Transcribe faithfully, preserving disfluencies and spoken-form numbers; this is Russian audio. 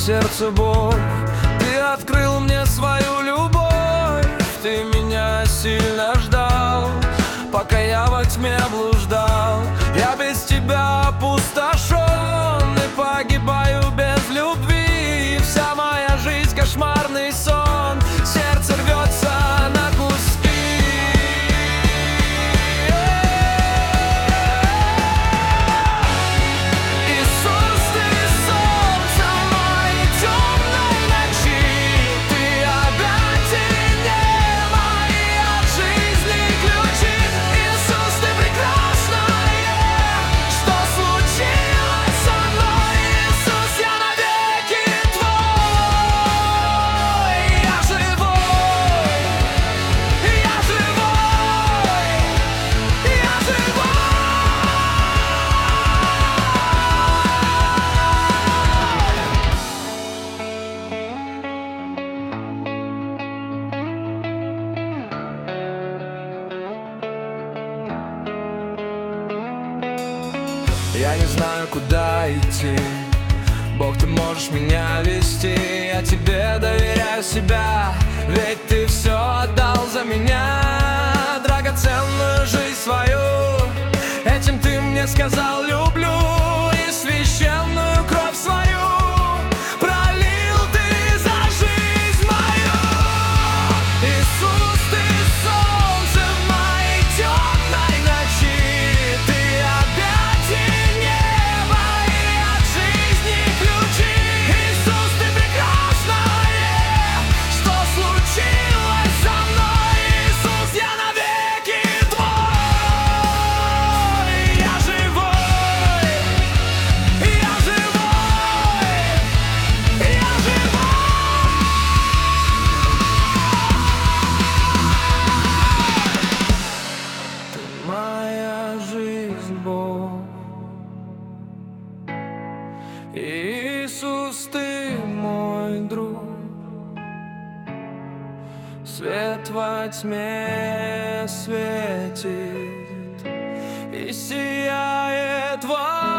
сердце боль. Ты открыл мне свою любовь, ты меня сильно ждал, пока я во тьме блуждал. Я без тебя опустошен и погибаю без любви. Вся моя жизнь кошмарный сон, сердце рвется на куски. Иисус, ты солнце моей темной ночи, ты обятие мои от жизни ключи. Иисус, ты прекрасная, что случилось со мной? Иисус, я навеки твой. Я живой, я живой, я живой. Я не знаю, куда идти, Бог, ты можешь меня вести. Я тебе доверяю себя, ведь ты все отдал за меня. Драгоценную жизнь свою, этим ты мне сказал люблю. И священную кровь свою пролил ты за жизнь мою. Иисус, ты солнце в моей темной ночи, ты обятие неба и от жизни ключи. Иисус, ты прекрасная, что случилось со мной? Иисус, я навеки твой. Я живой, я живой, я живой. Ты моя жизнь, Бог. Иисус, ты мой друг. Свет во тьме светит, и сияет во